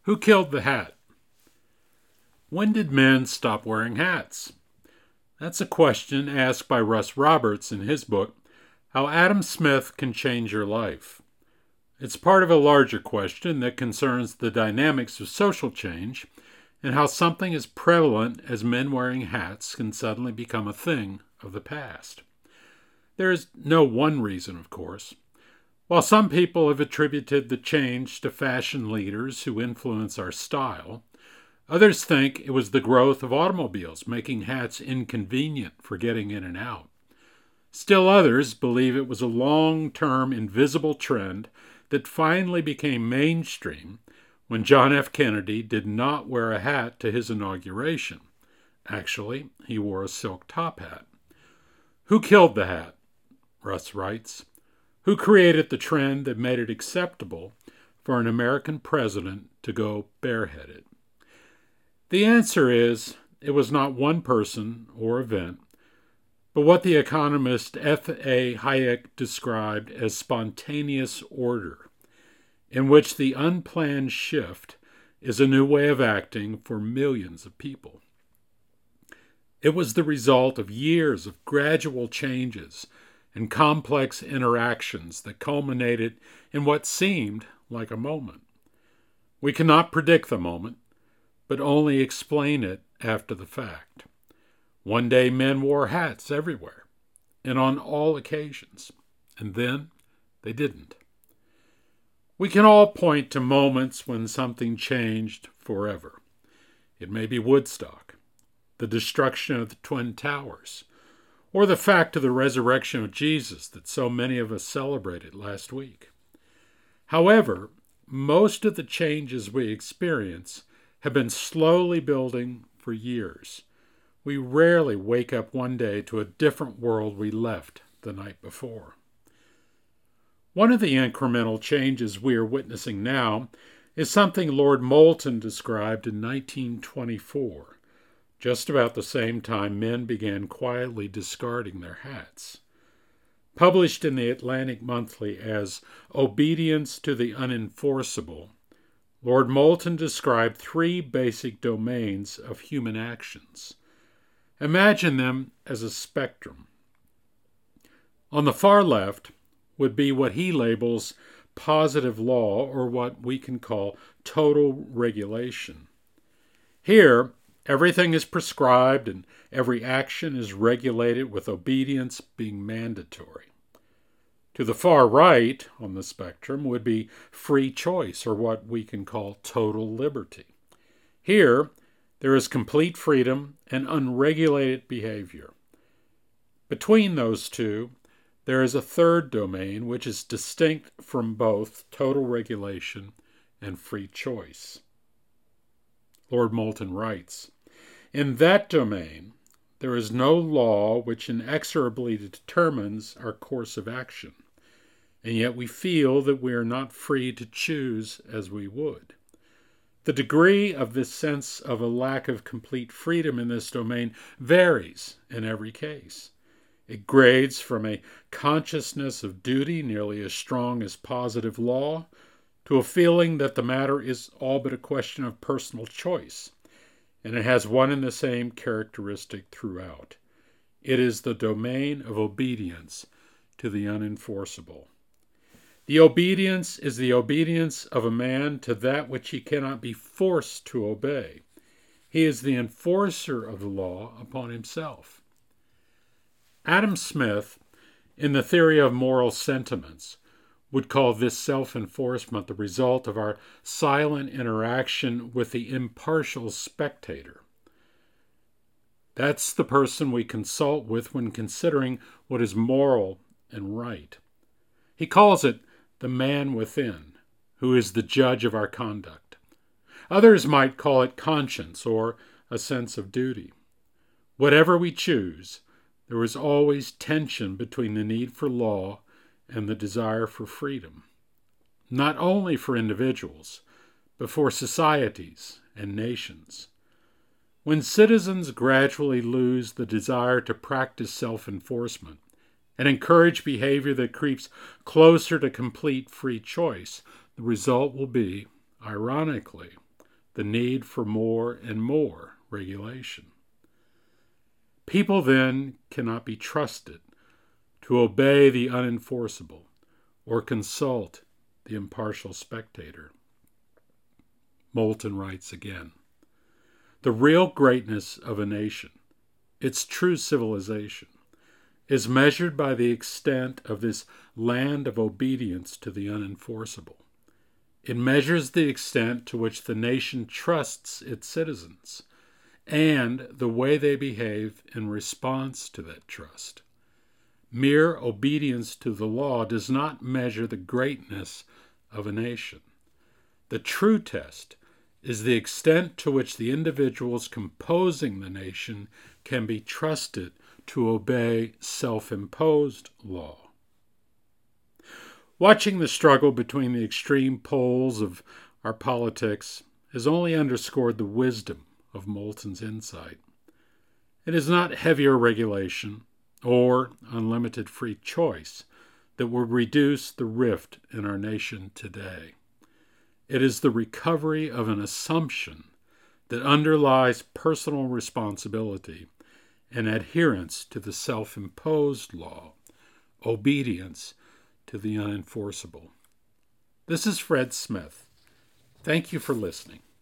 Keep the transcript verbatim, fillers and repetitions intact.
Who killed the hat? When did men stop wearing hats? That's a question asked by Russ Roberts in his book, How Adam Smith Can Change Your Life. It's part of a larger question that concerns the dynamics of social change and how something as prevalent as men wearing hats can suddenly become a thing of the past. There is no one reason, of course. While some people have attributed the change to fashion leaders who influence our style, others think it was the growth of automobiles making hats inconvenient for getting in and out. Still others believe it was a long-term invisible trend that finally became mainstream when John F. Kennedy did not wear a hat to his inauguration. Actually, he wore a silk top hat. Who killed the hat? Russ writes. Who created the trend that made it acceptable for an American president to go bareheaded? The answer is, it was not one person or event, but what the economist F A Hayek described as spontaneous order, in which the unplanned shift is a new way of acting for millions of people. It was the result of years of gradual changes and complex interactions that culminated in what seemed like a moment. We cannot predict the moment, but only explain it after the fact. One day men wore hats everywhere and on all occasions, and then they didn't. We can all point to moments when something changed forever. It may be Woodstock, the destruction of the Twin Towers, or the fact of the resurrection of Jesus that so many of us celebrated last week. However, most of the changes we experience have been slowly building for years. We rarely wake up one day to a different world we left the night before. One of the incremental changes we are witnessing now is something Lord Moulton described in nineteen twenty-four, just about the same time men began quietly discarding their hats. Published in the Atlantic Monthly as Obedience to the Unenforceable, Lord Moulton described three basic domains of human actions. Imagine them as a spectrum. On the far left would be what he labels positive law, or what we can call total regulation. Here, everything is prescribed and every action is regulated, with obedience being mandatory. To the far right on the spectrum would be free choice, or what we can call total liberty. Here, there is complete freedom and unregulated behavior. Between those two, there is a third domain which is distinct from both total regulation and free choice. Lord Moulton writes, in that domain, there is no law which inexorably determines our course of action, and yet we feel that we are not free to choose as we would. The degree of this sense of a lack of complete freedom in this domain varies in every case. It grades from a consciousness of duty nearly as strong as positive law to a feeling that the matter is all but a question of personal choice, and it has one and the same characteristic throughout. It is the domain of obedience to the unenforceable. The obedience is the obedience of a man to that which he cannot be forced to obey. He is the enforcer of the law upon himself. Adam Smith, in the theory of moral sentiments, would call this self-enforcement the result of our silent interaction with the impartial spectator. That's the person we consult with when considering what is moral and right. He calls it the man within, who is the judge of our conduct. Others might call it conscience or a sense of duty. Whatever we choose, there is always tension between the need for law and the desire for freedom, not only for individuals, but for societies and nations. When citizens gradually lose the desire to practice self-enforcement and encourage behavior that creeps closer to complete free choice, the result will be, ironically, the need for more and more regulation. People then cannot be trusted to obey the unenforceable or consult the impartial spectator. Moulton writes again, "The real greatness of a nation, its true civilization, is measured by the extent of this land of obedience to the unenforceable. It measures the extent to which the nation trusts its citizens and the way they behave in response to that trust. Mere obedience to the law does not measure the greatness of a nation. The true test is the extent to which the individuals composing the nation can be trusted to obey self-imposed law." Watching the struggle between the extreme poles of our politics has only underscored the wisdom of Moulton's insight. It is not heavier regulation or unlimited free choice that will reduce the rift in our nation today. It is the recovery of an assumption that underlies personal responsibility and adherence to the self-imposed law, obedience to the unenforceable. This is Fred Smith. Thank you for listening.